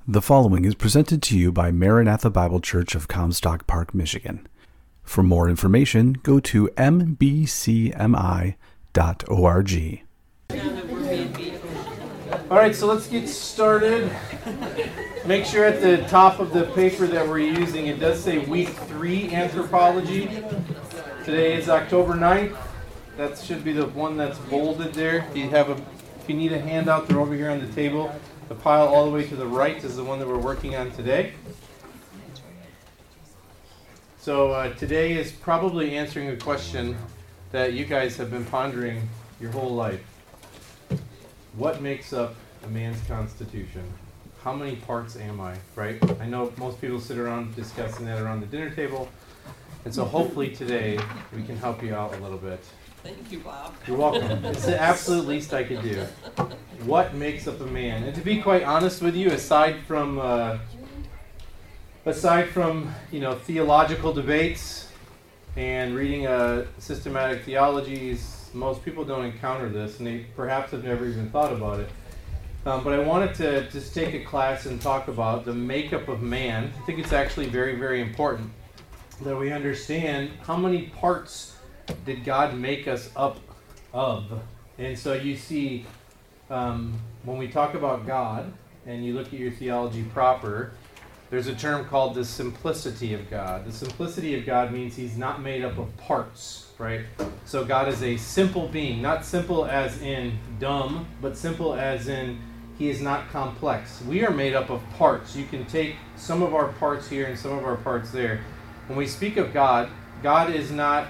The following is presented to you by Maranatha Bible Church of Comstock Park, Michigan. For more information, go to mbcmi.org. All right, so let's get started. Make sure at the top of the paper that we're using, it does say Week 3 Anthropology. Today is October 9th. That should be the one that's bolded there. If you need a handout, they're over here on the table. The pile all the way to the right is the one that we're working on today. So today is probably answering a question that you guys have been pondering your whole life. What makes up a man's constitution? How many parts am I, right? I know most people sit around discussing that around the dinner table. And so hopefully today we can help you out a little bit. Thank you, Bob. You're welcome. It's the absolute least I could do. What makes up a man? And to be quite honest with you, aside from theological debates and reading systematic theologies, most people don't encounter this, and they perhaps have never even thought about it. But I wanted to just take a class and talk about the makeup of man. I think it's actually very, very important that we understand how many parts did God make us up of. And so you see, when we talk about God, and you look at your theology proper, there's a term called the simplicity of God. The simplicity of God means he's not made up of parts, right? So God is a simple being, not simple as in dumb, but simple as in he is not complex. We are made up of parts. You can take some of our parts here and some of our parts there. When we speak of God, God is not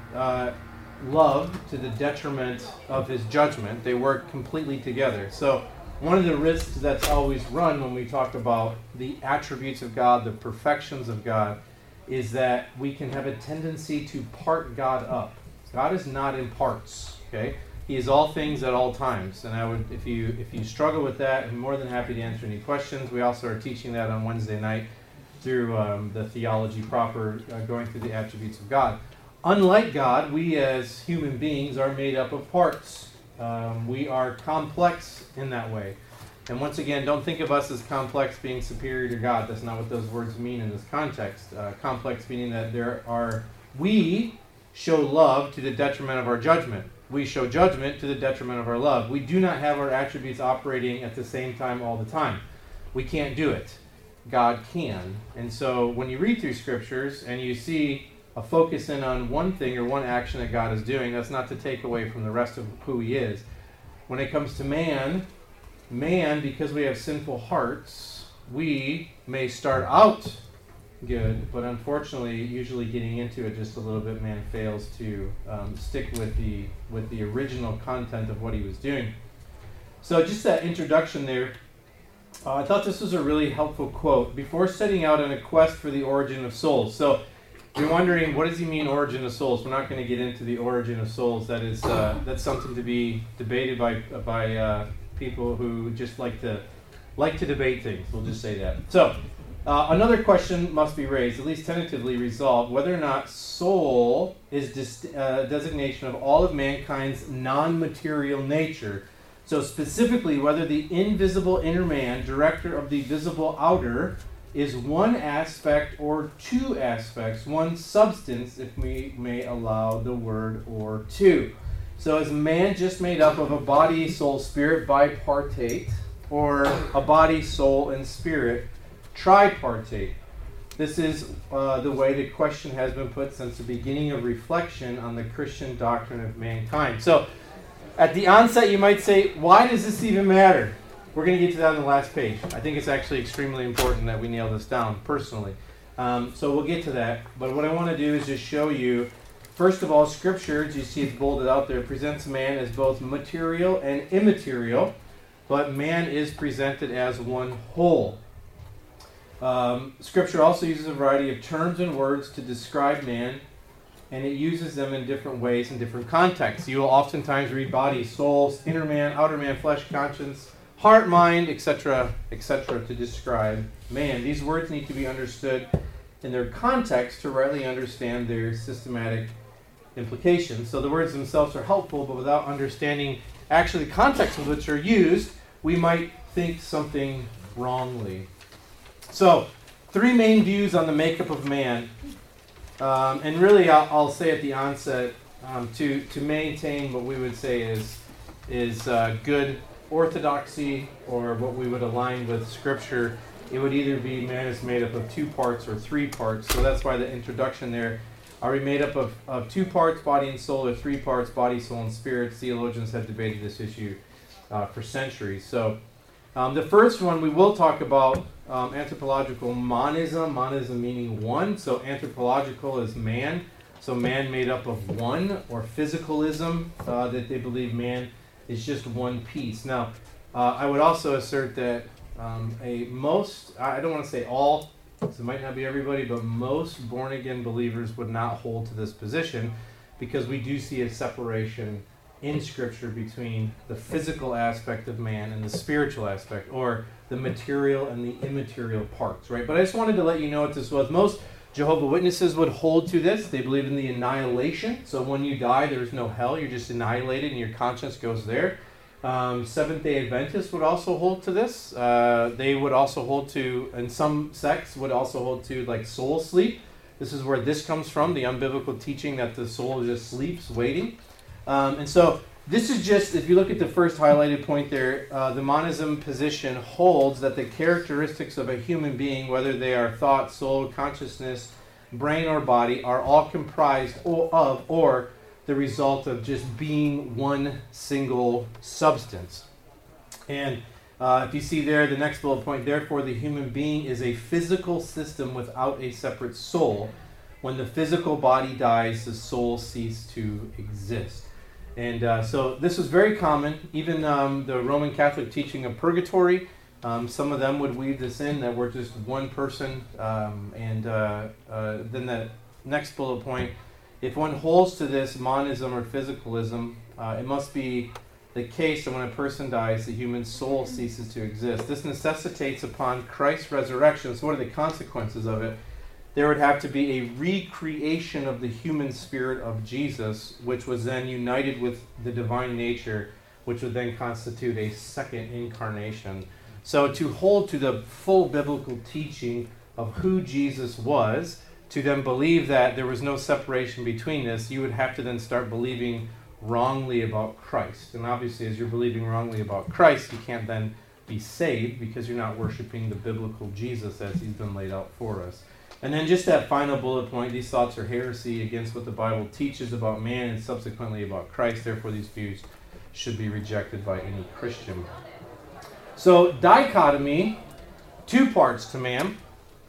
loved to the detriment of his judgment. They work completely together. So one of the risks that's always run when we talk about the attributes of God, the perfections of God, is that we can have a tendency to part God up. God is not in parts, okay? He is all things at all times. And I would, if you struggle with that, I'm more than happy to answer any questions. We also are teaching that on Wednesday night through the theology proper, going through the attributes of God. Unlike God, we as human beings are made up of parts. We are complex in that way. And once again, don't think of us as complex being superior to God. That's not what those words mean in this context. Complex meaning that we show love to the detriment of our judgment. We show judgment to the detriment of our love. We do not have our attributes operating at the same time all the time. We can't do it. God can. And so when you read through scriptures and you see a focus in on one thing or one action that God is doing, that's not to take away from the rest of who he is. When it comes to man, because we have sinful hearts, we may start out good, but unfortunately, usually getting into it just a little bit, man fails to stick with the original content of what he was doing. So just that introduction there, I thought this was a really helpful quote. Before setting out on a quest for the origin of souls. So you're wondering, what does he mean, origin of souls? We're not going to get into the origin of souls. That's something to be debated by people who just like to debate things. We'll just say that. So another question must be raised, at least tentatively resolved, whether or not soul is designation of all of mankind's non-material nature. So specifically, whether the invisible inner man, director of the visible outer, is one aspect or two aspects, one substance, if we may allow the word or two. So is man just made up of a body, soul, spirit, bipartite, or a body, soul, and spirit, tripartite? This is the way the question has been put since the beginning of reflection on the Christian doctrine of mankind. So at the onset, you might say, why does this even matter? We're going to get to that on the last page. I think it's actually extremely important that we nail this down personally. So we'll get to that. But what I want to do is just show you, first of all, Scripture, as you see it's bolded out there, presents man as both material and immaterial, but man is presented as one whole. Scripture also uses a variety of terms and words to describe man, and it uses them in different ways in different contexts. You will oftentimes read body, soul, inner man, outer man, flesh, conscience, heart, mind, etc., to describe man. These words need to be understood in their context to rightly understand their systematic implications. So the words themselves are helpful, but without understanding actually the context in which they're used, we might think something wrongly. So, three main views on the makeup of man. And really, I'll say at the onset, to maintain what we would say is good orthodoxy, or what we would align with Scripture, it would either be man is made up of two parts or three parts. So that's why the introduction there, are we made up of two parts, body and soul, or three parts, body, soul, and spirit? Theologians have debated this issue for centuries. So the first one, we will talk about anthropological monism, monism meaning one. So anthropological is man, so man made up of one, or physicalism, that they believe man is just one piece. Now, I would also assert that I don't want to say all, because it might not be everybody, but most born-again believers would not hold to this position, because we do see a separation in Scripture between the physical aspect of man and the spiritual aspect, or the material and the immaterial parts, right? But I just wanted to let you know what this was. Most Jehovah's Witnesses would hold to this. They believe in the annihilation. So when you die, there's no hell. You're just annihilated and your conscience goes there. Seventh-day Adventists would also hold to this. They would also hold to, and some sects would also hold to, like, soul sleep. This is where this comes from, the unbiblical teaching that the soul just sleeps, waiting. And so this is just, if you look at the first highlighted point there, the monism position holds that the characteristics of a human being, whether they are thought, soul, consciousness, brain, or body, are all comprised of or the result of just being one single substance. And if you see there, the next bullet point, therefore the human being is a physical system without a separate soul. When the physical body dies, the soul ceases to exist. And so this was very common. Even the Roman Catholic teaching of purgatory, some of them would weave this in, that we're just one person. Then the next bullet point, if one holds to this monism or physicalism, it must be the case that when a person dies, the human soul ceases to exist. This necessitates upon Christ's resurrection. So what are the consequences of it? There would have to be a recreation of the human spirit of Jesus, which was then united with the divine nature, which would then constitute a second incarnation. So to hold to the full biblical teaching of who Jesus was, to then believe that there was no separation between this, you would have to then start believing wrongly about Christ. And obviously, as you're believing wrongly about Christ, you can't then be saved, because you're not worshiping the biblical Jesus as he's been laid out for us. And then just that final bullet point, these thoughts are heresy against what the Bible teaches about man and subsequently about Christ. Therefore, these views should be rejected by any Christian. So, dichotomy, two parts to man.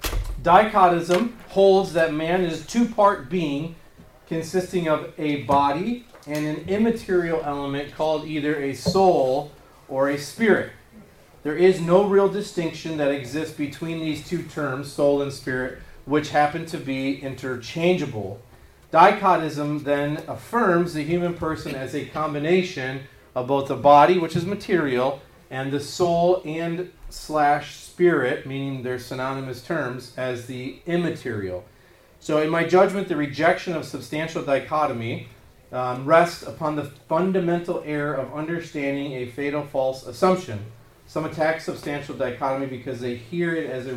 Dichotism holds that man is a two-part being consisting of a body and an immaterial element called either a soul or a spirit. There is no real distinction that exists between these two terms, soul and spirit, which happen to be interchangeable. Dichotism then affirms the human person as a combination of both the body, which is material, and the soul and / spirit, meaning they're synonymous terms, as the immaterial. So in my judgment, the rejection of substantial dichotomy rests upon the fundamental error of understanding a fatal false assumption. Some attack substantial dichotomy because they hear it as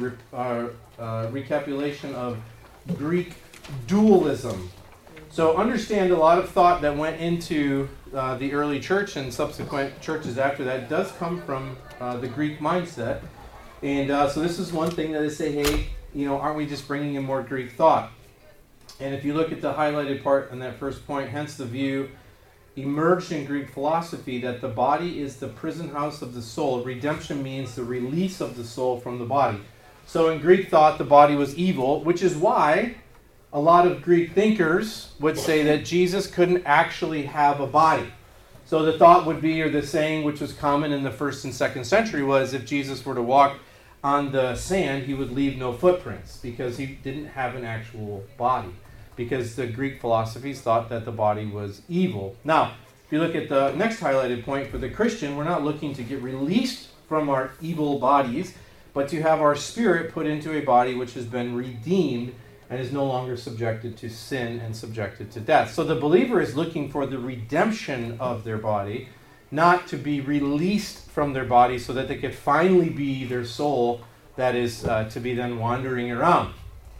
a recapitulation of Greek dualism. So understand a lot of thought that went into the early church and subsequent churches after that does come from the Greek mindset. And so this is one thing that they say, hey, aren't we just bringing in more Greek thought? And if you look at the highlighted part on that first point, hence the view emerged in Greek philosophy that the body is the prison house of the soul. Redemption means the release of the soul from the body. So in Greek thought, the body was evil, which is why a lot of Greek thinkers would say that Jesus couldn't actually have a body. So the thought would be, or the saying which was common in the 1st and 2nd century was, if Jesus were to walk on the sand, he would leave no footprints because he didn't have an actual body. Because the Greek philosophies thought that the body was evil. Now, if you look at the next highlighted point for the Christian, we're not looking to get released from our evil bodies, but to have our spirit put into a body which has been redeemed and is no longer subjected to sin and subjected to death. So the believer is looking for the redemption of their body, not to be released from their body so that they could finally be their soul that is to be then wandering around.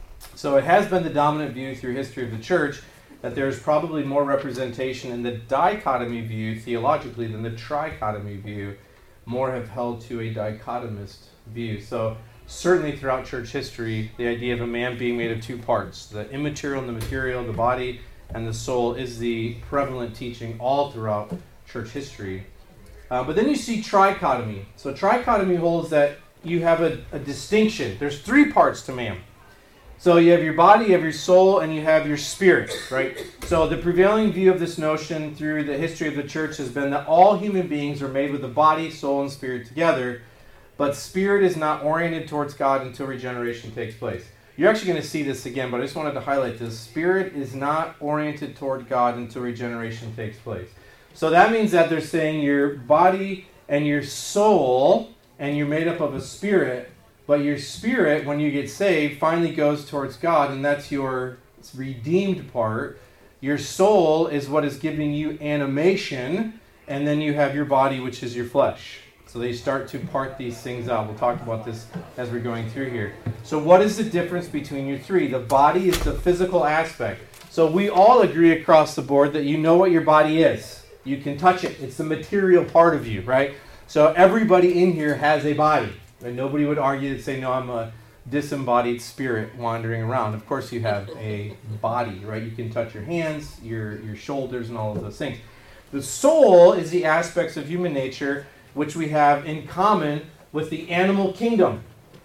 So it has been the dominant view through history of the church that there's probably more representation in the dichotomy view theologically than the trichotomy view. More have held to a dichotomist view. So certainly throughout church history, the idea of a man being made of two parts, the immaterial and the material, the body and the soul, is the prevalent teaching all throughout church history. But then you see trichotomy. So trichotomy holds that you have a distinction. There's three parts to man. So you have your body, you have your soul, and you have your spirit, right? So the prevailing view of this notion through the history of the church has been that all human beings are made with the body, soul, and spirit together, but spirit is not oriented towards God until regeneration takes place. You're actually going to see this again, but I just wanted to highlight this. Spirit is not oriented toward God until regeneration takes place. So that means that they're saying your body and your soul, and you're made up of a spirit, but your spirit, when you get saved, finally goes towards God, and that's your redeemed part. Your soul is what is giving you animation, and then you have your body, which is your flesh. So they start to part these things out. We'll talk about this as we're going through here. So what is the difference between your three? The body is the physical aspect. So we all agree across the board that you know what your body is. You can touch it. It's the material part of you, right? So everybody in here has a body. And nobody would argue to say, no, I'm a disembodied spirit wandering around. Of course you have a body, right? You can touch your hands, your shoulders, and all of those things. The soul is the aspects of human nature which we have in common with the animal kingdom.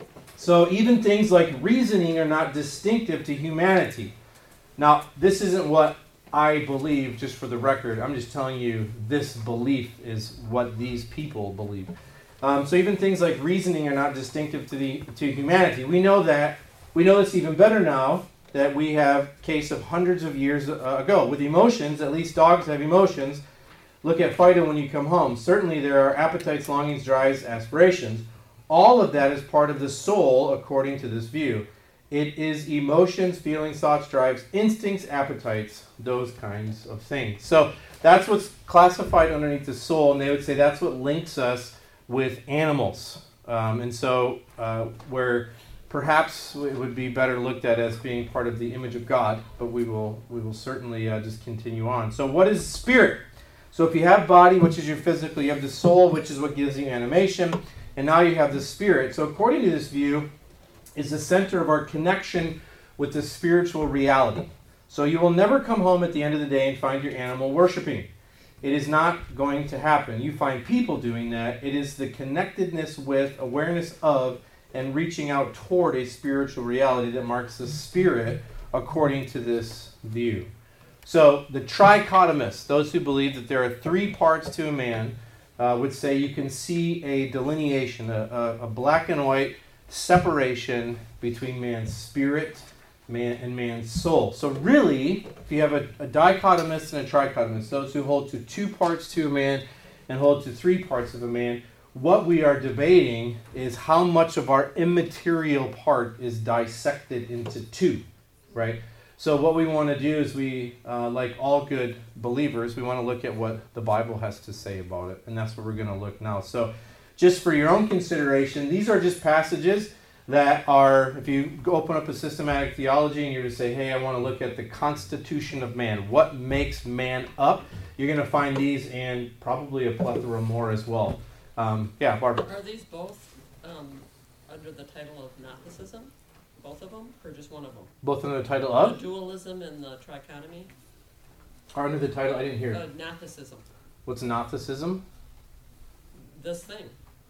So even things like reasoning are not distinctive to humanity. Now, this isn't what I believe, just for the record. I'm just telling you this belief is what these people believe. So even things like reasoning are not distinctive to humanity. We know this even better now that we have case of hundreds of years ago. With emotions, at least dogs have emotions. Look at Fido when you come home. Certainly there are appetites, longings, drives, aspirations. All of that is part of the soul according to this view. It is emotions, feelings, thoughts, drives, instincts, appetites, those kinds of things. So that's what's classified underneath the soul, and they would say that's what links us with animals. And so where perhaps it would be better looked at as being part of the image of God, but we will certainly just continue on. So what is spirit? So if you have body, which is your physical, you have the soul, which is what gives you animation, and now you have the spirit. So according to this view, is the center of our connection with the spiritual reality. So you will never come home at the end of the day and find your animal worshiping. It is not going to happen. You find people doing that. It is the connectedness with, awareness of, and reaching out toward a spiritual reality that marks the spirit according to this view. So the trichotomists, those who believe that there are three parts to a man, would say you can see a delineation, a black and white separation between man's spirit and man's soul. So really, if you have a dichotomist and a trichotomist, those who hold to two parts to a man and hold to three parts of a man, what we are debating is how much of our immaterial part is dissected into two, right? So what we want to do is we, like all good believers, we want to look at what the Bible has to say about it, and that's where we're going to look now. So just for your own consideration, these are just passages that are, if you open up a systematic theology and you're to say, hey, I want to look at the constitution of man, what makes man up, you're going to find these and probably a plethora more as well. Yeah, Barbara. Are these both under the title of Gnosticism? Both of them, or just one of them? Both under the title of? The dualism and the trichotomy? Are under the title? I didn't hear. Gnosticism. What's Gnosticism? This thing.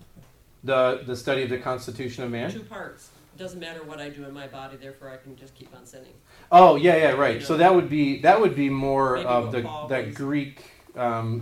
The study of the constitution of man? Two parts. It doesn't matter what I do in my body, therefore I can just keep on sinning. Oh, yeah, right. You know, so that would be more maybe of that Greek, that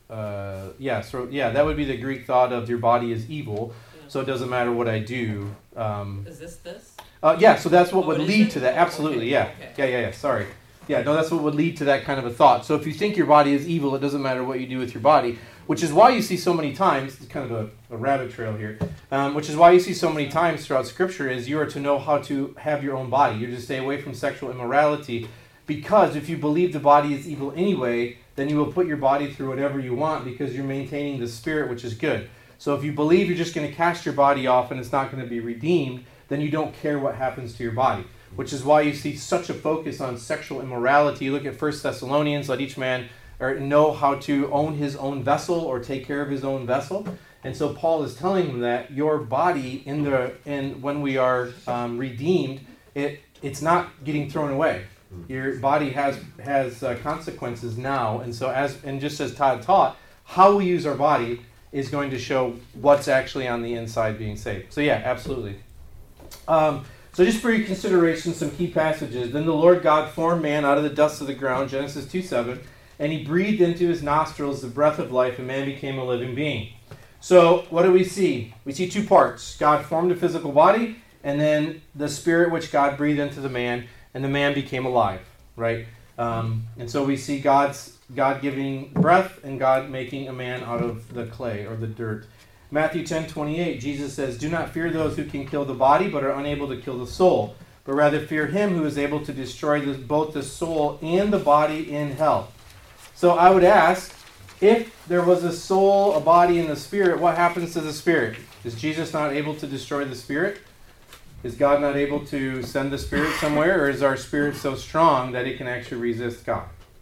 would be the Greek thought of your body is evil, so it doesn't matter what I do. Is this? Yeah, so that's what would lead it? to that. Absolutely, okay. Yeah. Sorry. Yeah, no, that's what would lead to that kind of a thought. So if you think your body is evil, it doesn't matter what you do with your body, which is why you see so many times, it's kind of a rabbit trail here, which is why you see so many times throughout Scripture is you are to know how to have your own body. You're to stay away from sexual immorality, because if you believe the body is evil anyway, then you will put your body through whatever you want because you're maintaining the spirit, which is good. So if you believe you're just going to cast your body off and it's not going to be redeemed, then you don't care what happens to your body, which is why you see such a focus on sexual immorality. You look at 1 Thessalonians, let each man know how to own his own vessel or take care of his own vessel. And so Paul is telling them that your body, when we are redeemed, it's not getting thrown away. Your body has consequences now, and so just as Todd taught, how we use our body is going to show what's actually on the inside being saved. So yeah, absolutely. So just for your consideration, some key passages. Then the Lord God formed man out of the dust of the ground, Genesis 2:7, and he breathed into his nostrils the breath of life, and man became a living being. So what do we see? We see two parts. God formed a physical body, and then the spirit which God breathed into the man, and the man became alive, right? And so we see God giving breath and God making a man out of the clay or the dirt. Matthew 10:28, Jesus says, "Do not fear those who can kill the body, but are unable to kill the soul, but rather fear him who is able to destroy both the soul and the body in hell." So I would ask, if there was a soul, a body, and the spirit, what happens to the spirit? Is Jesus not able to destroy the spirit? Is God not able to send the spirit somewhere, or is our spirit so strong that it can actually resist God?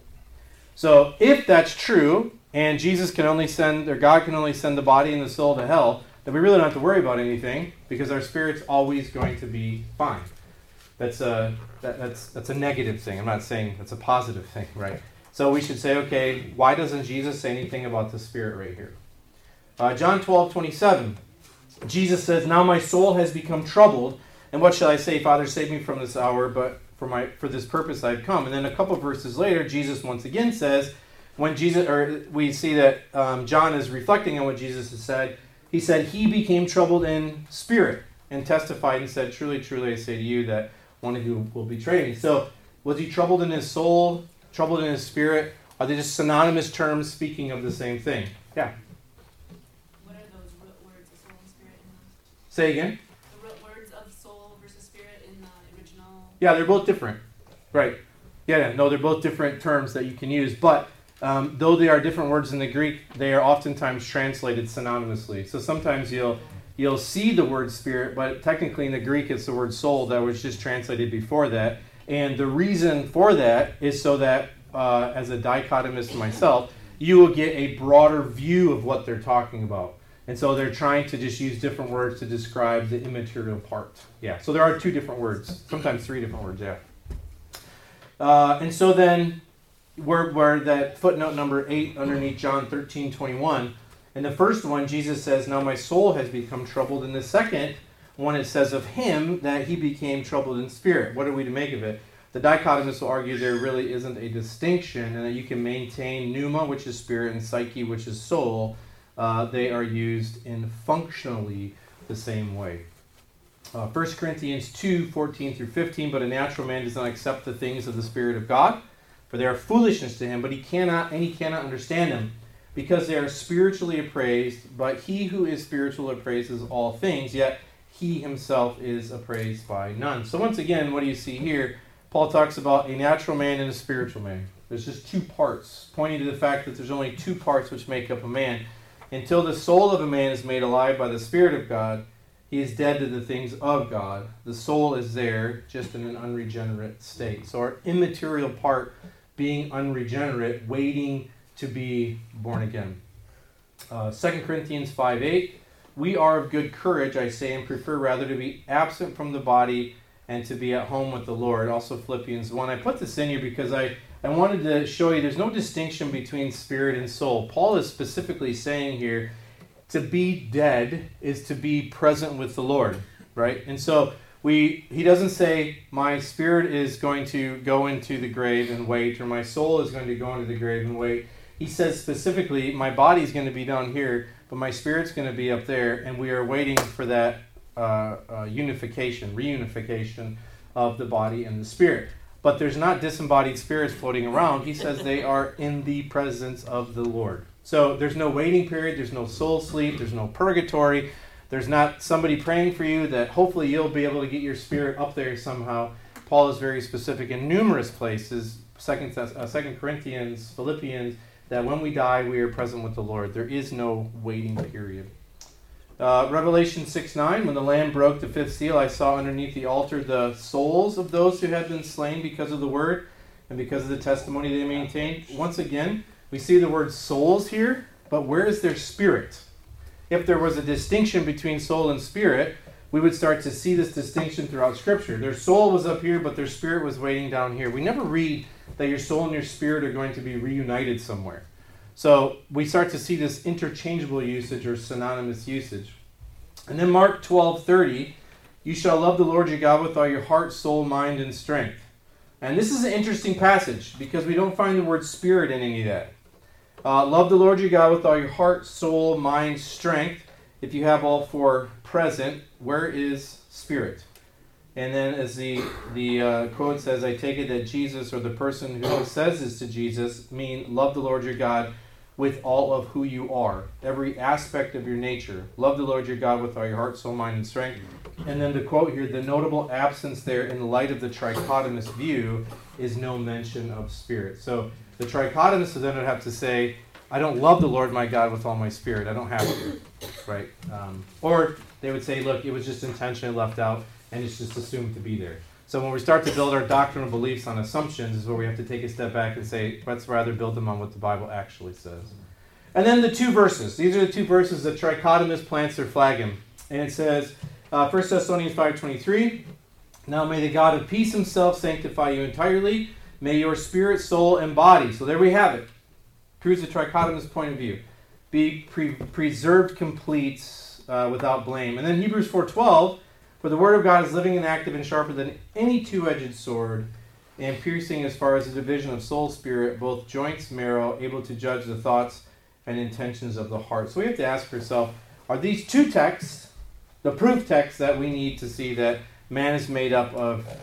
So if that's true, and Jesus can only send, or God can only send the body and the soul to hell, then we really don't have to worry about anything, because our spirit's always going to be fine. That's a negative thing. I'm not saying that's a positive thing, right? So we should say, okay, why doesn't Jesus say anything about the spirit right here? John 12:27, Jesus says, "Now my soul has become troubled, and what shall I say? Father, save me from this hour, but for this purpose I've come." And then a couple verses later, Jesus once again says, we see that John is reflecting on what Jesus has said. He said, "He became troubled in spirit and testified and said, 'Truly, truly, I say to you that one of you will betray me.'" So was he troubled in his soul, troubled in his spirit? Are they just synonymous terms speaking of the same thing? Yeah. What are those root words of soul and spirit in the... Say again? The root words of soul versus spirit in the original... Yeah, they're both different. Right. Yeah, no, they're both different terms that you can use, but though they are different words in the Greek, they are oftentimes translated synonymously. So sometimes you'll see the word spirit, but technically in the Greek it's the word soul that was just translated before that. And the reason for that is so that, as a dichotomist myself, you will get a broader view of what they're talking about. And so they're trying to just use different words to describe the immaterial part. Yeah, so there are two different words, sometimes three different words, yeah. And so then, we're that footnote number 8 underneath John 13:21. In the first one, Jesus says, "Now my soul has become troubled." In the second one, it says of him that he became troubled in spirit. What are we to make of it? The dichotomists will argue there really isn't a distinction, and that you can maintain pneuma, which is spirit, and psyche, which is soul. They are used in functionally the same way. 1 Corinthians 2:14-15, "But a natural man does not accept the things of the Spirit of God, for they are foolishness to him, but he cannot understand them, because they are spiritually appraised. But he who is spiritual appraises all things, yet he himself is appraised by none." So once again, what do you see here? Paul talks about a natural man and a spiritual man. There's just two parts, pointing to the fact that there's only two parts which make up a man. Until the soul of a man is made alive by the Spirit of God, he is dead to the things of God. The soul is there, just in an unregenerate state. So our immaterial part being unregenerate, waiting to be born again. 2 Corinthians 5:8, "We are of good courage, I say, and prefer rather to be absent from the body and to be at home with the Lord." Also Philippians 1. I put this in here because I wanted to show you there's no distinction between spirit and soul. Paul is specifically saying here, to be dead is to be present with the Lord, right? And so he doesn't say, my spirit is going to go into the grave and wait, or my soul is going to go into the grave and wait. He says specifically, my body's going to be down here, but my spirit's going to be up there, and we are waiting for that reunification of the body and the spirit. But there's not disembodied spirits floating around. He says they are in the presence of the Lord. So there's no waiting period, there's no soul sleep, there's no purgatory, there's not somebody praying for you that hopefully you'll be able to get your spirit up there somehow. Paul is very specific in numerous places, 2 Corinthians, Philippians, that when we die, we are present with the Lord. There is no waiting period. Revelation 6:9, when the Lamb broke the fifth seal, I saw underneath the altar the souls of those who had been slain because of the word and because of the testimony they maintained. Once again, we see the word souls here, but where is their spirit? If there was a distinction between soul and spirit, we would start to see this distinction throughout Scripture. Their soul was up here, but their spirit was waiting down here. We never read that your soul and your spirit are going to be reunited somewhere. So we start to see this interchangeable usage or synonymous usage. And then Mark 12:30, you shall love the Lord your God with all your heart, soul, mind, and strength. And this is an interesting passage because we don't find the word spirit in any of that. Love the Lord your God with all your heart, soul, mind, strength. If you have all four present, where is spirit? And then as the quote says, I take it that Jesus, or the person who says this to Jesus, mean love the Lord your God with all of who you are, every aspect of your nature. Love the Lord your God with all your heart, soul, mind, and strength. And then the quote here, the notable absence there in the light of the trichotomous view is no mention of spirit. So the trichotomist then would have to say, I don't love the Lord my God with all my spirit. I don't have to, right? Or they would say, look, it was just intentionally left out and it's just assumed to be there. So when we start to build our doctrinal beliefs on assumptions is where we have to take a step back and say, let's rather build them on what the Bible actually says. And then the two verses. These are the two verses that trichotomist plants their flag in. And it says, 1 Thessalonians 5:23, now may the God of peace himself sanctify you entirely. May your spirit, soul, and body. So there we have it. Proves the trichotomist point of view. Be preserved complete without blame. And then Hebrews 4:12, for the word of God is living and active and sharper than any two-edged sword, and piercing as far as the division of soul, spirit, both joints, marrow, able to judge the thoughts and intentions of the heart. So we have to ask ourselves, are these two texts the proof texts that we need to see that man is made up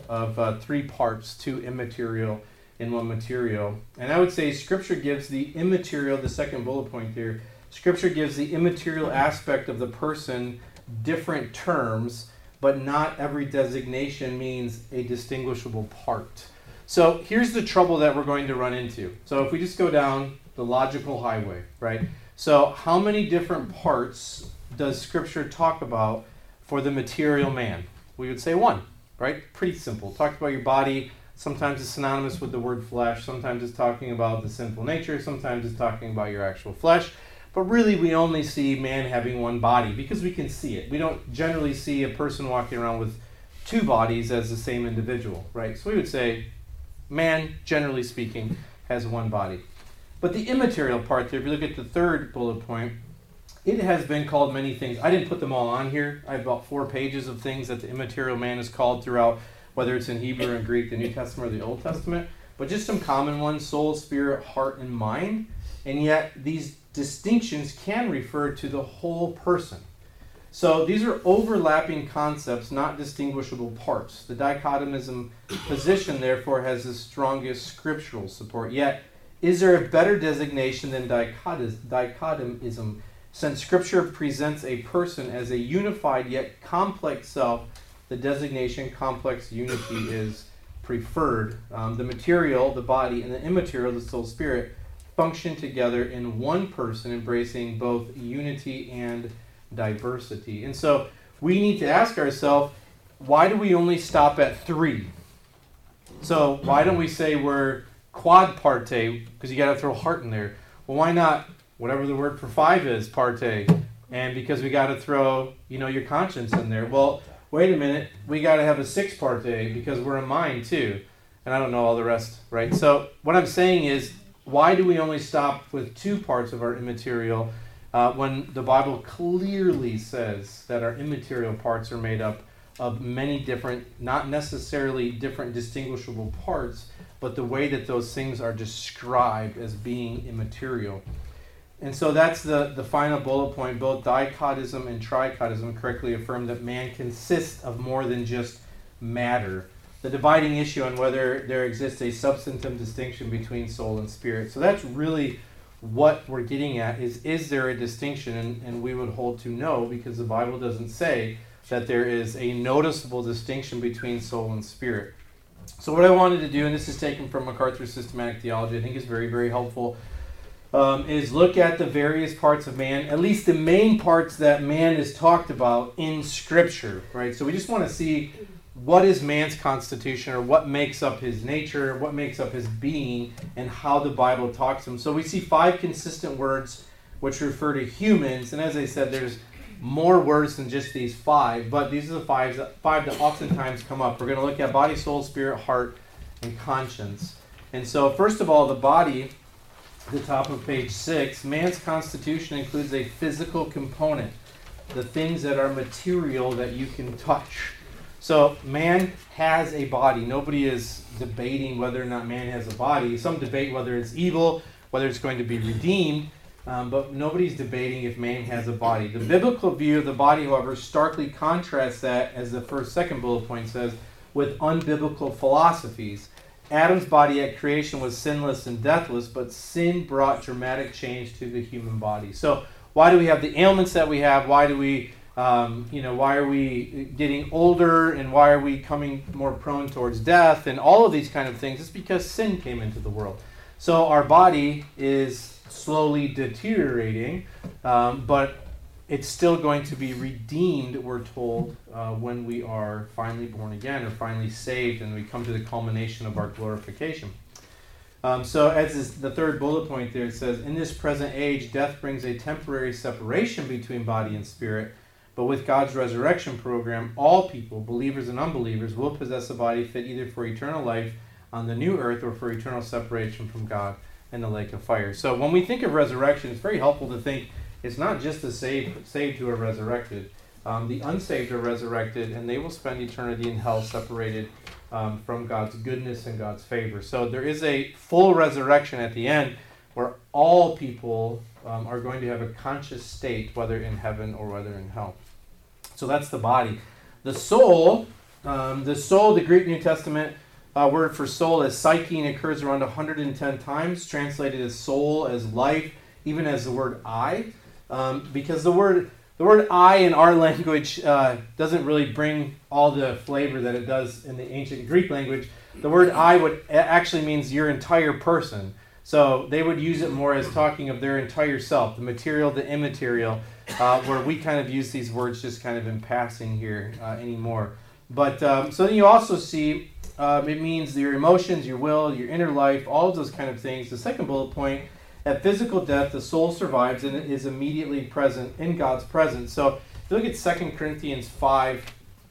of three parts, two immaterial and one material? And I would say Scripture gives the immaterial, the second bullet point here, Scripture gives the immaterial aspect of the person different terms, but not every designation means a distinguishable part. So here's the trouble that we're going to run into. So if we just go down the logical highway, right? So how many different parts does Scripture talk about for the material man? We would say one, right? Pretty simple. Talked about your body. Sometimes it's synonymous with the word flesh. Sometimes it's talking about the sinful nature. Sometimes it's talking about your actual flesh. But really, we only see man having one body because we can see it. We don't generally see a person walking around with two bodies as the same individual, right? So we would say man, generally speaking, has one body. But the immaterial part there, if you look at the third bullet point, it has been called many things. I didn't put them all on here. I have about 4 pages of things that the immaterial man is called throughout, whether it's in Hebrew and Greek, the New Testament or the Old Testament. But just some common ones: soul, spirit, heart, and mind. And yet these distinctions can refer to the whole person. So these are overlapping concepts, not distinguishable parts. The dichotomism position, therefore, has the strongest scriptural support. Yet, is there a better designation than dichotomism? Since Scripture presents a person as a unified yet complex self, the designation complex unity is preferred. The material, the body, and the immaterial, the soul, spirit, function together in one person, embracing both unity and diversity. And so we need to ask ourselves, why do we only stop at 3? So why don't we say we're quadparte? Because you got to throw heart in there. Well, why not whatever the word for 5 is, parte? And because we got to throw, your conscience in there. Well, wait a minute, we got to have a 6 parte because we're a mind too. And I don't know all the rest, right? So what I'm saying is, why do we only stop with 2 parts of our immaterial when the Bible clearly says that our immaterial parts are made up of many different, not necessarily different distinguishable parts, but the way that those things are described as being immaterial? And so that's the final bullet point. Both dichotism and trichotism correctly affirm that man consists of more than just matter. The dividing issue on whether there exists a substantive distinction between soul and spirit. So that's really what we're getting at, is there a distinction? And we would hold to no, because the Bible doesn't say that there is a noticeable distinction between soul and spirit. So what I wanted to do, and this is taken from MacArthur's Systematic Theology, I think is very, very helpful, is look at the various parts of man, at least the main parts that man is talked about in Scripture, right? So we just want to see what is man's constitution, or what makes up his nature, what makes up his being, and how the Bible talks to him. So we see 5 consistent words which refer to humans, and as I said, there's more words than just these 5, but these are the five that oftentimes come up. We're going to look at body, soul, spirit, heart, and conscience. And so first of all, the body, the top of page 6, man's constitution includes a physical component, the things that are material that you can touch. So man has a body. Nobody is debating whether or not man has a body. Some debate whether it's evil, whether it's going to be redeemed, but nobody's debating if man has a body. The biblical view of the body, however, starkly contrasts that, as the second bullet point says, with unbiblical philosophies. Adam's body at creation was sinless and deathless, but sin brought dramatic change to the human body. So why do we have the ailments that we have? Why do we, why are we getting older, and why are we coming more prone towards death, and all of these kind of things? It's because sin came into the world. So our body is slowly deteriorating, but it's still going to be redeemed, we're told, when we are finally born again, or finally saved, and we come to the culmination of our glorification. So as is the third bullet point there, it says, in this present age, death brings a temporary separation between body and spirit, but with God's resurrection program, all people, believers and unbelievers, will possess a body fit either for eternal life on the new earth or for eternal separation from God in the lake of fire. So when we think of resurrection, it's very helpful to think it's not just the saved who are resurrected. The unsaved are resurrected, and they will spend eternity in hell separated from God's goodness and God's favor. So there is a full resurrection at the end where all people are going to have a conscious state, whether in heaven or whether in hell. So that's the body. The soul, the Greek New Testament word for soul is psyche, and occurs around 110 times, translated as soul, as life, even as the word I. Because the word I in our language doesn't really bring all the flavor that it does in the ancient Greek language. The word I actually means your entire person. So they would use it more as talking of their entire self, the material, the immaterial, where we kind of use these words just kind of in passing here anymore. But so then you also see it means your emotions, your will, your inner life, all of those kind of things. The second bullet point, at physical death, the soul survives and is immediately present in God's presence. So if you look at 2 Corinthians 5,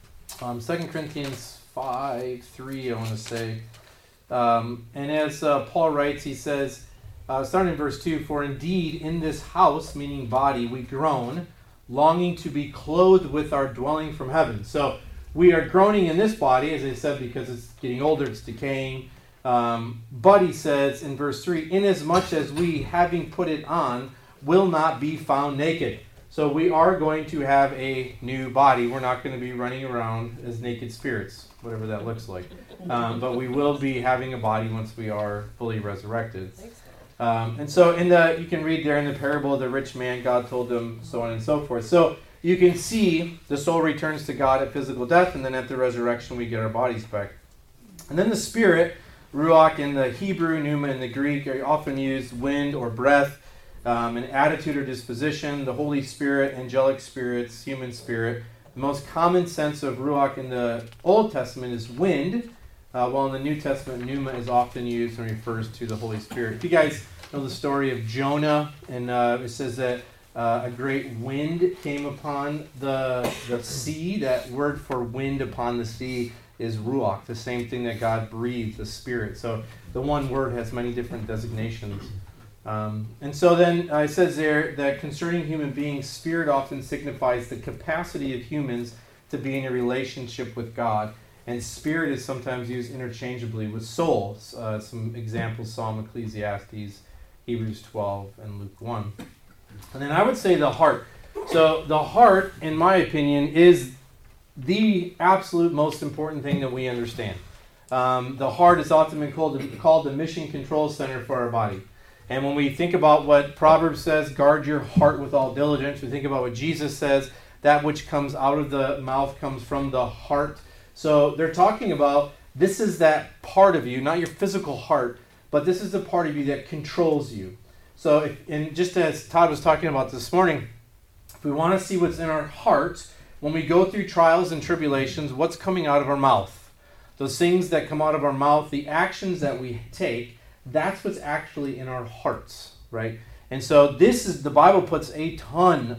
2 Corinthians 5:3, I want to say. And as Paul writes, he says, starting in verse 2, for indeed in this house, meaning body, we groan, longing to be clothed with our dwelling from heaven. So we are groaning in this body, as I said, because it's getting older, it's decaying. But he says in verse 3, inasmuch as we, having put it on, will not be found naked. So we are going to have a new body. We're not going to be running around as naked spirits, whatever that looks like. But we will be having a body once we are fully resurrected. And so you can read there in the parable of the rich man, God told him so on and so forth. So you can see the soul returns to God at physical death, and then at the resurrection we get our bodies back. And then the spirit, ruach in the Hebrew, pneuma in the Greek, are often used wind or breath, an attitude or disposition, the Holy Spirit, angelic spirits, human spirit. The most common sense of ruach in the Old Testament is wind, while in the New Testament, pneuma is often used and refers to the Holy Spirit. If you guys know the story of Jonah, and it says that a great wind came upon the sea. That word for wind upon the sea is ruach, the same thing that God breathed, the Spirit. So the one word has many different designations. And so then it says there that concerning human beings, spirit often signifies the capacity of humans to be in a relationship with God. And spirit is sometimes used interchangeably with soul. Some examples, Psalm, Ecclesiastes, Hebrews 12, and Luke 1. And then I would say the heart. So the heart, in my opinion, is the absolute most important thing that we understand. The heart is often been called the mission control center for our body. And when we think about what Proverbs says, guard your heart with all diligence, we think about what Jesus says, that which comes out of the mouth comes from the heart. So they're talking about this is that part of you, not your physical heart, but this is the part of you that controls you. So, and just as Todd was talking about this morning, if we want to see what's in our hearts, when we go through trials and tribulations, what's coming out of our mouth? Those things that come out of our mouth, the actions that we take, that's what's actually in our hearts, right? And so the Bible puts a ton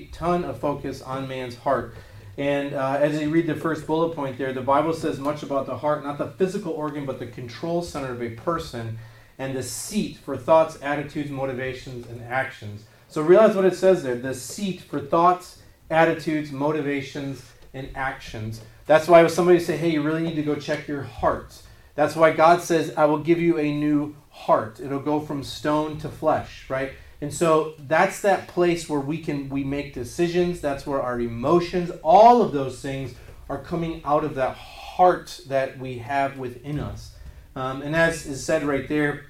of focus on man's heart. And as you read the first bullet point there, the Bible says much about the heart, not the physical organ, but the control center of a person, and the seat for thoughts, attitudes, motivations, and actions. So realize what it says there, the seat for thoughts, attitudes, motivations, and actions. That's why if somebody say, hey, you really need to go check your heart. That's why God says, I will give you a new heart. It'll go from stone to flesh, right? And so that's that place where we make decisions. That's where our emotions, all of those things are coming out of that heart that we have within us. And as is said right there,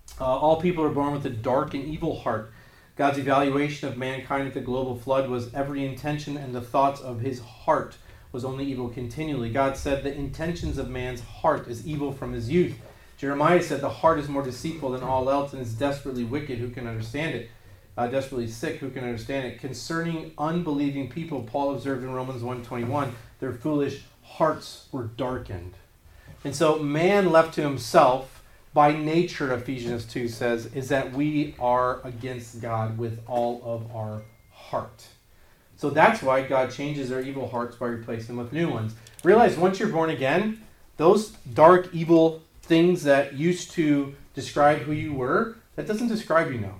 all people are born with a dark and evil heart. God's evaluation of mankind at the global flood was every intention and the thoughts of his heart was only evil continually. God said the intentions of man's heart is evil from his youth. Jeremiah said the heart is more deceitful than all else and is desperately wicked. Who can understand it? Desperately sick. Who can understand it? Concerning unbelieving people, Paul observed in Romans 1:21, their foolish hearts were darkened. And so man left to himself, by nature, Ephesians 2 says, is that we are against God with all of our heart. So that's why God changes our evil hearts by replacing them with new ones. Realize once you're born again, those dark, evil things that used to describe who you were, that doesn't describe you now.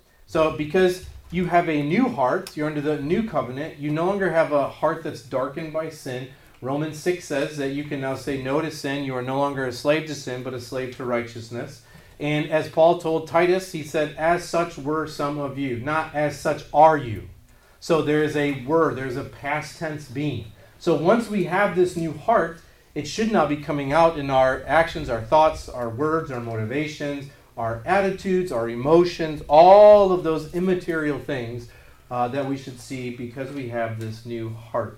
So because you have a new heart, you're under the new covenant, you no longer have a heart that's darkened by sin. Romans 6 says that you can now say no to sin. You are no longer a slave to sin, but a slave to righteousness. And as Paul told Titus, he said, as such were some of you, not as such are you. So there is a word, there's a past tense being. So once we have this new heart, it should now be coming out in our actions, our thoughts, our words, our motivations, our attitudes, our emotions, all of those immaterial things that we should see because we have this new heart.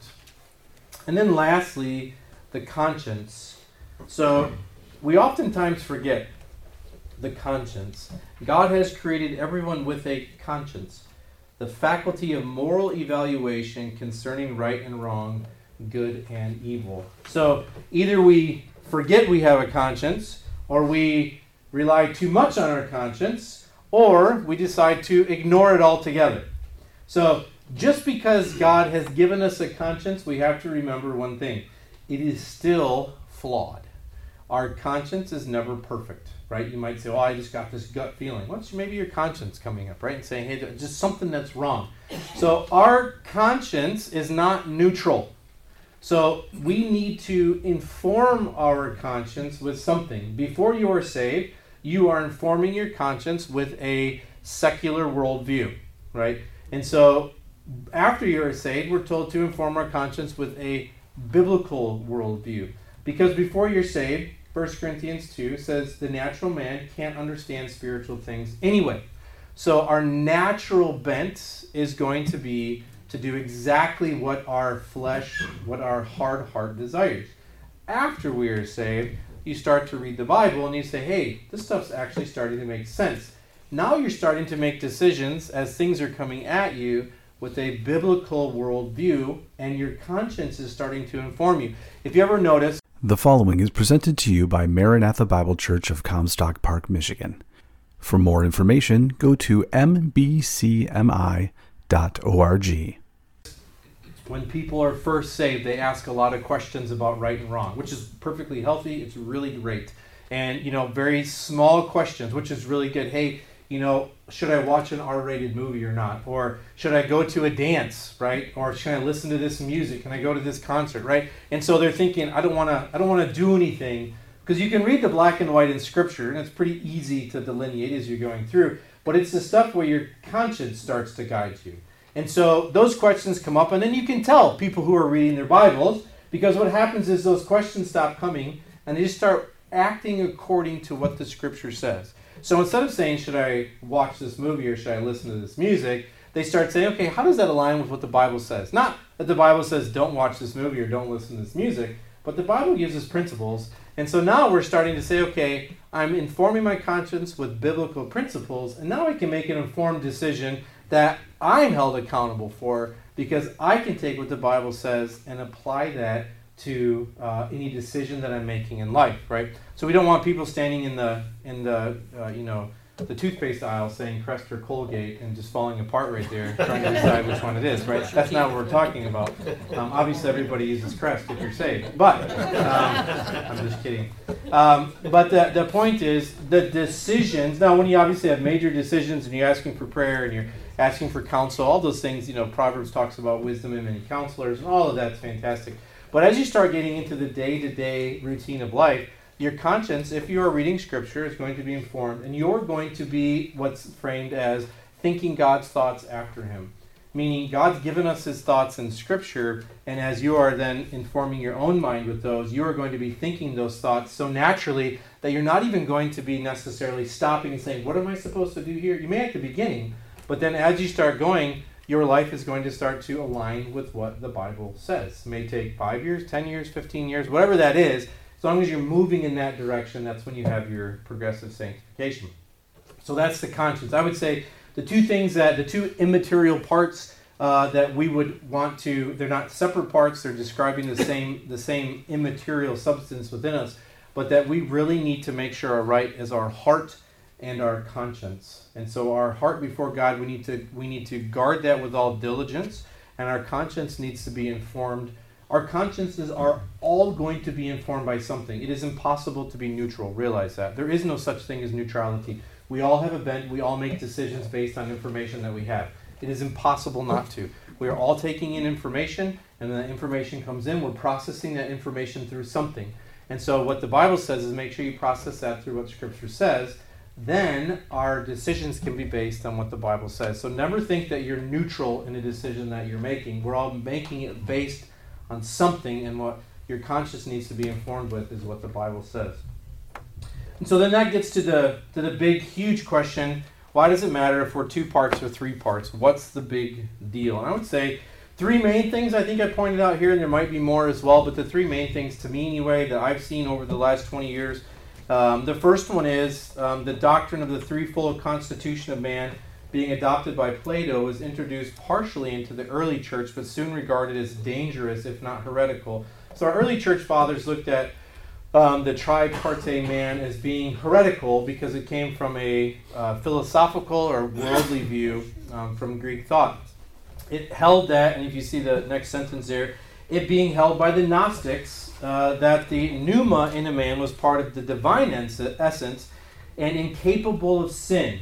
And then lastly, the conscience. So we oftentimes forget the conscience. God has created everyone with a conscience, the faculty of moral evaluation concerning right and wrong, good and evil. So either we forget we have a conscience, or we rely too much on our conscience, or we decide to ignore it altogether. So just because God has given us a conscience, we have to remember one thing. It is still flawed. Our conscience is never perfect, right? You might say, I just got this gut feeling. Well, maybe your conscience coming up, right? And saying, hey, just something that's wrong. So our conscience is not neutral. So we need to inform our conscience with something. Before you are saved, you are informing your conscience with a secular worldview, right? And so after you are saved, we're told to inform our conscience with a biblical worldview. Because before you're saved, 1 Corinthians 2 says the natural man can't understand spiritual things anyway. So our natural bent is going to be to do exactly what our flesh, what our hard heart desires. After we are saved, you start to read the Bible and you say, hey, this stuff's actually starting to make sense. Now you're starting to make decisions as things are coming at you with a biblical worldview, and your conscience is starting to inform you. If you ever notice, The following is presented to you by Maranatha Bible Church of Comstock Park, Michigan. For more information, go to mbcmi.org. when people are first saved, they ask a lot of questions about right and wrong, which is perfectly healthy. It's really great. And, very small questions, which is really good. Hey, should I watch an R-rated movie or not? Or should I go to a dance, right? Or should I listen to this music? Can I go to this concert, right? And so they're thinking, I don't want to do anything, because you can read the black and white in Scripture, and it's pretty easy to delineate as you're going through. But it's the stuff where your conscience starts to guide you. And so those questions come up, and then you can tell people who are reading their Bibles, because what happens is those questions stop coming, and they just start acting according to what the Scripture says. So instead of saying, should I watch this movie or should I listen to this music, they start saying, okay, how does that align with what the Bible says? Not that the Bible says don't watch this movie or don't listen to this music, But the Bible gives us principles. And so now we're starting to say, okay, I'm informing my conscience with biblical principles, and now I can make an informed decision that I'm held accountable for, because I can take what the Bible says and apply that to any decision that I'm making in life, right? So we don't want people standing in the toothpaste aisle saying Crest or Colgate and just falling apart right there, trying to decide which one it is, right? That's not what we're talking about. Obviously, everybody uses Crest if you're saved, but I'm just kidding. But the point is, the decisions, now when you obviously have major decisions and you're asking for prayer and you're asking for counsel, all those things, Proverbs talks about wisdom and many counselors, and all of that's fantastic. But as you start getting into the day-to-day routine of life, your conscience, if you are reading Scripture, is going to be informed, and you're going to be what's framed as thinking God's thoughts after Him. Meaning, God's given us His thoughts in Scripture, and as you are then informing your own mind with those, you are going to be thinking those thoughts so naturally that you're not even going to be necessarily stopping and saying, what am I supposed to do here? You may at the beginning, but then as you start going, your life is going to start to align with what the Bible says. It may take 5 years, 10 years, 15 years, whatever that is. As long as you're moving in that direction, that's when you have your progressive sanctification. So that's the conscience. I would say the two immaterial parts that we would want to, they're not separate parts, they're describing the same immaterial substance within us, but that we really need to make sure are right is our heart and our conscience. And so our heart before God, we need to guard that with all diligence, and our conscience needs to be informed. Our consciences are all going to be informed by something. It is impossible to be neutral. Realize that. There is no such thing as neutrality. We all have a bent. We all make decisions based on information that we have. It is impossible not to. We are all taking in information, and then that information comes in. We're processing that information through something. And so what the Bible says is make sure you process that through what Scripture says. Then our decisions can be based on what the Bible says. So never think that you're neutral in a decision that you're making. We're all making it based on something, and what your conscience needs to be informed with is what the Bible says. And so then that gets to the big, huge question, why does it matter if we're 2 parts or 3 parts? What's the big deal? And I would say 3 main things I think I pointed out here, and there might be more as well, but the 3 main things to me anyway that I've seen over the last 20 years. The first one is the doctrine of the threefold constitution of man being adopted by Plato was introduced partially into the early church, but soon regarded as dangerous, if not heretical. So our early church fathers looked at the tripartite man as being heretical because it came from a philosophical or worldly view from Greek thought. It held that, and if you see the next sentence there, it being held by the Gnostics that the pneuma in a man was part of the divine essence and incapable of sin.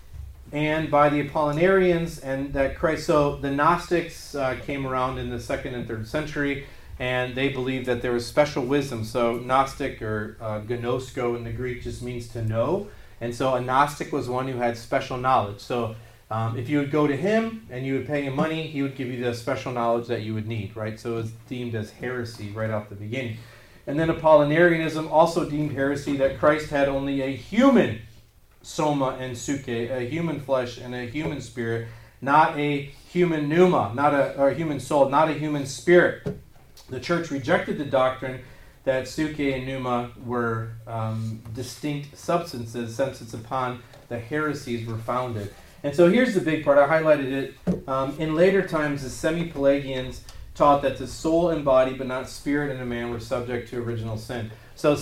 And by the Apollinarians, and that Christ, so the Gnostics came around in the 2nd and 3rd century, and they believed that there was special wisdom. So Gnostic, or gnosko in the Greek, just means to know. And so a Gnostic was one who had special knowledge. So if you would go to him and you would pay him money, he would give you the special knowledge that you would need, right? So it was deemed as heresy right off the beginning. And then Apollinarianism also deemed heresy that Christ had only a human soma and suke, a human flesh and a human spirit, not a human pneuma, or a human soul, not a human spirit. The church rejected the doctrine that suke and pneuma were distinct substances, since it's upon the heresies were founded. And so here's the big part. I highlighted it. In later times, the semi-Pelagians taught that the soul and body, but not spirit in a man, were subject to original sin. So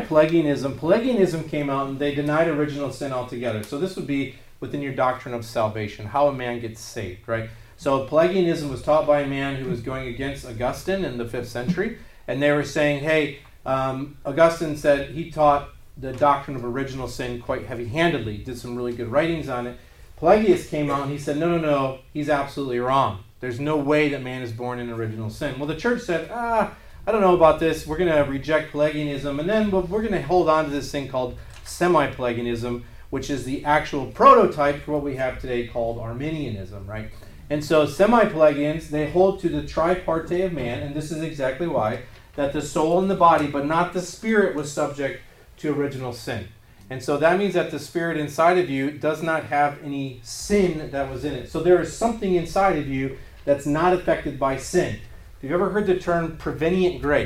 Pelagianism came out and they denied original sin altogether. So this would be within your doctrine of salvation, how a man gets saved, right? So Pelagianism was taught by a man who was going against Augustine in the 5th century, and they were saying, hey, Augustine said he taught the doctrine of original sin quite heavy-handedly, did some really good writings on it. Pelagius came out and he said, no, he's absolutely wrong. There's no way that man is born in original sin. Well, the church said, I don't know about this. We're going to reject Pelagianism, and then we're going to hold on to this thing called semi-Pelagianism, which is the actual prototype for what we have today called Arminianism, right? And so semi-Pelagians, they hold to the tripartite of man, and this is exactly why, that the soul and the body, but not the spirit, was subject to original sin. And so that means that the spirit inside of you does not have any sin that was in it. So there is something inside of you that's not affected by sin. Have you ever heard the term prevenient grace?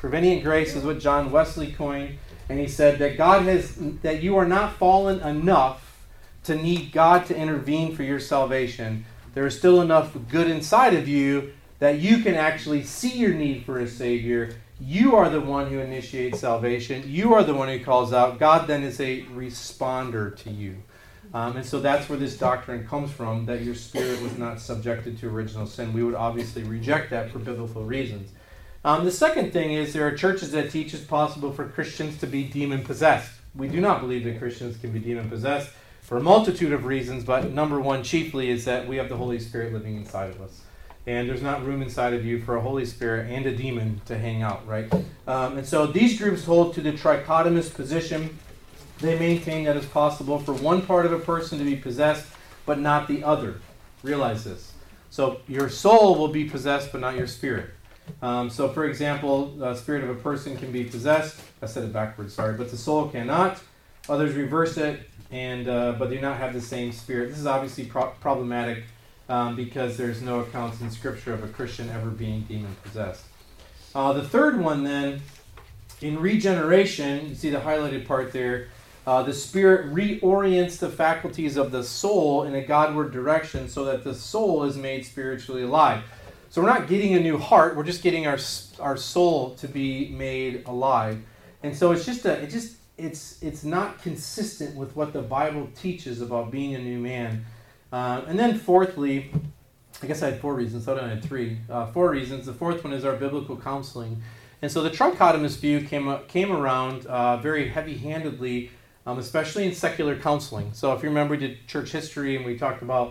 Prevenient grace is what John Wesley coined, and he said that you are not fallen enough to need God to intervene for your salvation. There is still enough good inside of you that you can actually see your need for a Savior. You are the one who initiates salvation. You are the one who calls out. God then is a responder to you. And so that's where this doctrine comes from, that your spirit was not subjected to original sin. We would obviously reject that for biblical reasons. The second thing is there are churches that teach it's possible for Christians to be demon-possessed. We do not believe that Christians can be demon-possessed for a multitude of reasons, but number one chiefly is that we have the Holy Spirit living inside of us. And there's not room inside of you for a Holy Spirit and a demon to hang out, right? And so these groups hold to the trichotomous position. They maintain that it's possible for one part of a person to be possessed, but not the other. Realize this. So your soul will be possessed, but not your spirit. So for example, the spirit of a person can be possessed. I said it backwards, sorry. But the soul cannot. Others reverse it, and but do not have the same spirit. This is obviously problematic because there's no accounts in Scripture of a Christian ever being demon-possessed. The third one then, in regeneration, you see the highlighted part there, the Spirit reorients the faculties of the soul in a Godward direction so that the soul is made spiritually alive. So we're not getting a new heart, we're just getting our soul to be made alive. And so it's not consistent with what the Bible teaches about being a new man. And then fourthly, I guess I had 4 reasons, so I had 3. 4 reasons. The fourth one is our biblical counseling. And so the trichotomous view came around very heavy-handedly, especially in secular counseling. So if you remember, we did church history and we talked about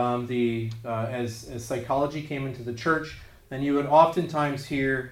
as psychology came into the church, then you would oftentimes hear,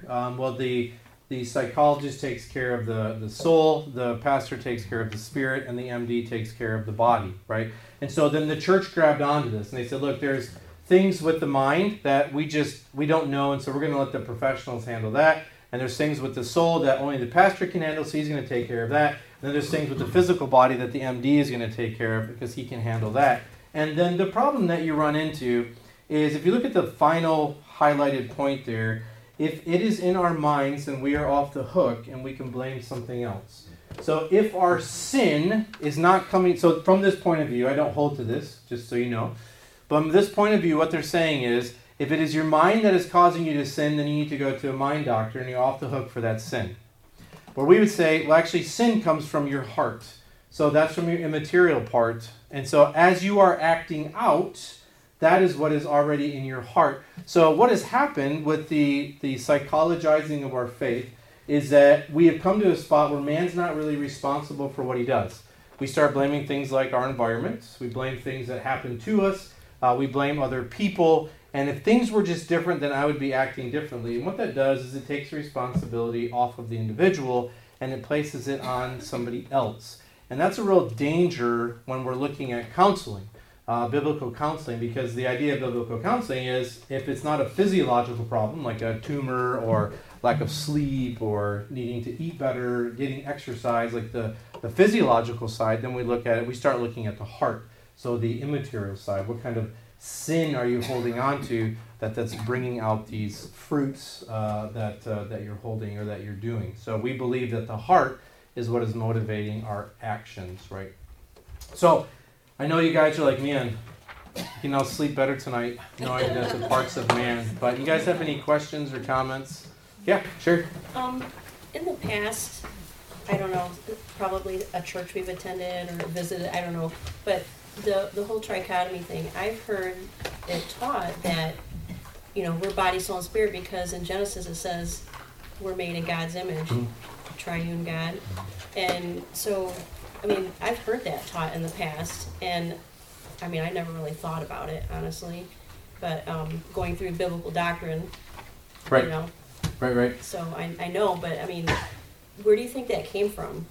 the psychologist takes care of the soul, the pastor takes care of the spirit, and the MD takes care of the body, right? And so then the church grabbed onto this, and they said, look, there's things with the mind that we don't know, and so we're going to let the professionals handle that. And there's things with the soul that only the pastor can handle, so he's going to take care of that. And then there's things with the physical body that the MD is going to take care of because he can handle that. And then the problem that you run into is if you look at the final highlighted point there, if it is in our minds, then we are off the hook and we can blame something else. So if our sin is not coming, so from this point of view, I don't hold to this, just so you know, but from this point of view, what they're saying is, if it is your mind that is causing you to sin, then you need to go to a mind doctor and you're off the hook for that sin. Where we would say, well, actually, sin comes from your heart. So that's from your immaterial part. And so as you are acting out, that is what is already in your heart. So what has happened with the psychologizing of our faith is that we have come to a spot where man's not really responsible for what he does. We start blaming things like our environment. We blame things that happen to us. We blame other people. And if things were just different, then I would be acting differently. And what that does is it takes responsibility off of the individual and it places it on somebody else. And that's a real danger when we're looking at counseling, biblical counseling, because the idea of biblical counseling is if it's not a physiological problem like a tumor or lack of sleep or needing to eat better, getting exercise, like the physiological side, then we start looking at the heart. So the immaterial side, what kind of sin are you holding on to that's bringing out these fruits that you're holding or that you're doing? So we believe that the heart is what is motivating our actions, right? So I know you guys are like, man, you can now sleep better tonight, knowing that the parts of man. But you guys have any questions or comments? Yeah, sure. In the past, I don't know, probably a church we've attended or visited, I don't know, but the whole trichotomy thing, I've heard it taught that, we're body, soul, and spirit because in Genesis it says we're made in God's image, triune God. And so, I've heard that taught in the past, and I never really thought about it, honestly, but going through biblical doctrine, Right. Right. So I know, but where do you think that came from?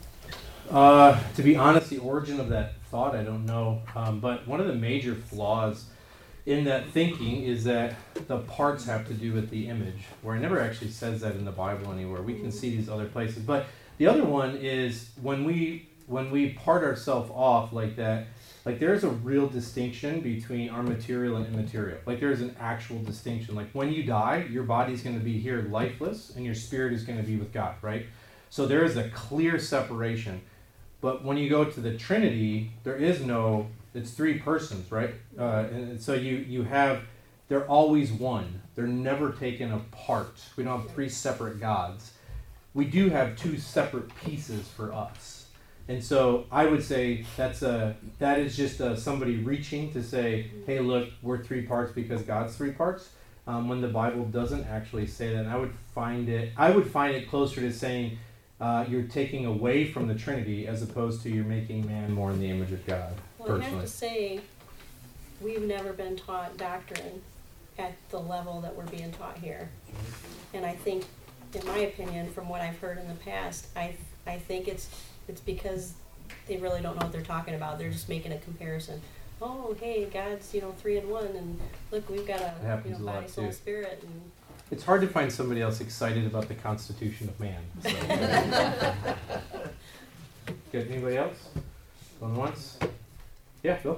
To be honest, the origin of that thought, I don't know. But one of the major flaws in that thinking is that the parts have to do with the image, where it never actually says that in the Bible anywhere. We can see these other places. But the other one is when we part ourselves off like that, Like there's a real distinction between our material and immaterial. Like there's an actual distinction. Like when you die, your body's going to be here lifeless and your spirit is going to be with God, right? So there is a clear separation. But when you go to the Trinity, there is no, it's three persons, right? And so you have, they're always one. They're never taken apart. We don't have three separate gods. We do have two separate pieces for us. And so I would say that is just somebody reaching to say, hey, look, we're three parts because God's three parts. When the Bible doesn't actually say that, and I would find it closer to saying you're taking away from the Trinity as opposed to you're making man more in the image of God. Well, I personally. have to say, we've never been taught doctrine at the level that we're being taught here. And I think, in my opinion, from what I've heard in the past, I think it's because they really don't know what they're talking about. They're just making a comparison. Oh, hey, God's 3 in 1, and look, we've got a body, soul, spirit. And It's hard to find somebody else excited about the Constitution of Man. So. Good. Anybody else? Going once? Yeah, Bill.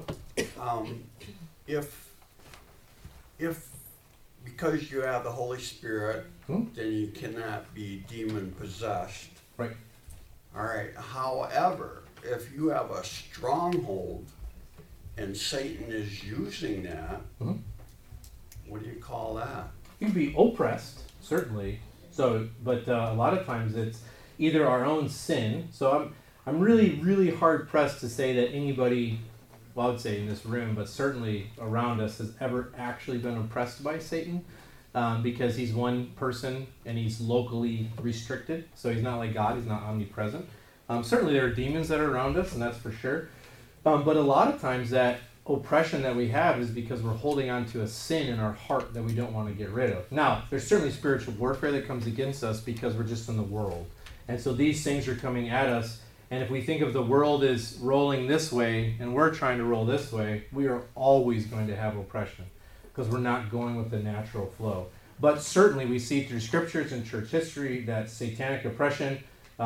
If because you have the Holy Spirit, then you cannot be demon possessed. Right. All right. However, if you have a stronghold and Satan is using that, what do you call that? You can be oppressed, certainly. So, but a lot of times it's either our own sin. So I'm really, really hard pressed to say that anybody, well, I would say in this room, but certainly around us, has ever actually been oppressed by Satan, because he's one person and he's locally restricted. So he's not like God; he's not omnipresent. Certainly there are demons that are around us, and that's for sure. But a lot of times that oppression that we have is because we're holding on to a sin in our heart that we don't want to get rid of. Now, there's certainly spiritual warfare that comes against us because we're just in the world. And so these things are coming at us. And if we think of the world as rolling this way and we're trying to roll this way, we are always going to have oppression because we're not going with the natural flow. But certainly we see through scriptures and church history that satanic oppression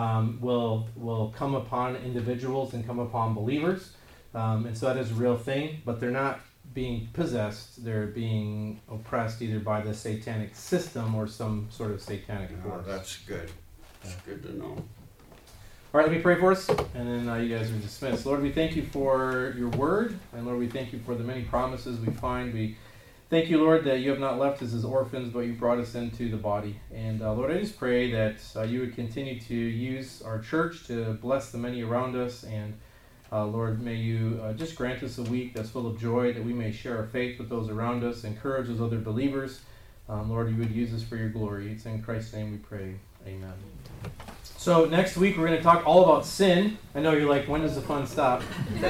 will come upon individuals and come upon believers. And so that is a real thing, but they're not being possessed. They're being oppressed either by the satanic system or some sort of satanic force. That's good. That's good to know. All right, let me pray for us, and then you guys are dismissed. Lord, we thank you for your word, and Lord, we thank you for the many promises we find. We thank you, Lord, that you have not left us as orphans, but you brought us into the body. And Lord, I just pray that you would continue to use our church to bless the many around us. And Lord, may you just grant us a week that's full of joy, that we may share our faith with those around us, encourage those other believers. Lord, you would use us for your glory. It's in Christ's name we pray. Amen. So next week we're going to talk all about sin. I know you're like, when does the fun stop?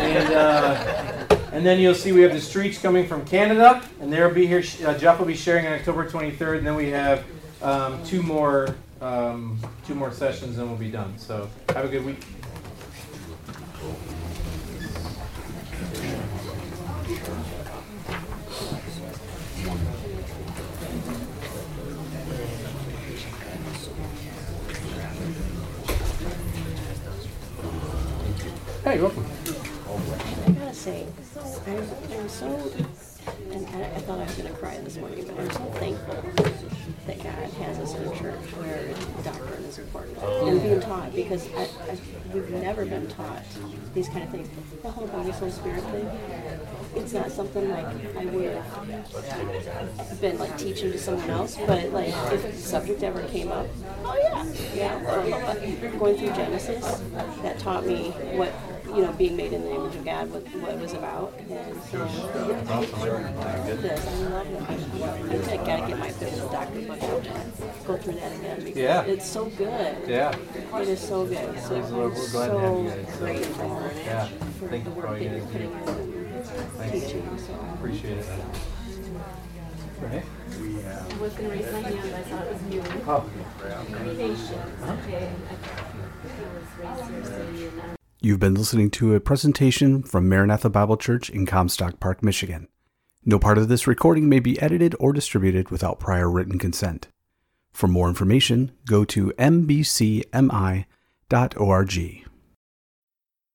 And then you'll see we have the Streets coming from Canada, and they'll be here. Jeff will be sharing on October 23rd, and then we have two more sessions, and we'll be done. So have a good week. Hey, you're welcome. I gotta say, I'm so, and I thought I was gonna cry this morning, but I'm so thankful that God has us in a church where doctrine is important and being taught, because we've never been taught these kind of things. The whole body, soul, spirit thing, it's not something like I would have been like teaching to someone else, but like if the subject ever came up, going through Genesis, that taught me what, being made in the image of God, what it was about. And so, I love this. I love it. I gotta get my biblical doctor book out and go through that again, because it's so good. Yeah. It is so good. So We're glad to have you guys. so grateful for Thank the you for work all that you you're guys putting do. in teaching. So. Appreciate it. Right? I was going to raise my hand, I thought it was you. Oh. Patience, okay. I thought it was raised seriously. And You've been listening to a presentation from Maranatha Bible Church in Comstock Park, Michigan. No part of this recording may be edited or distributed without prior written consent. For more information, go to mbcmi.org.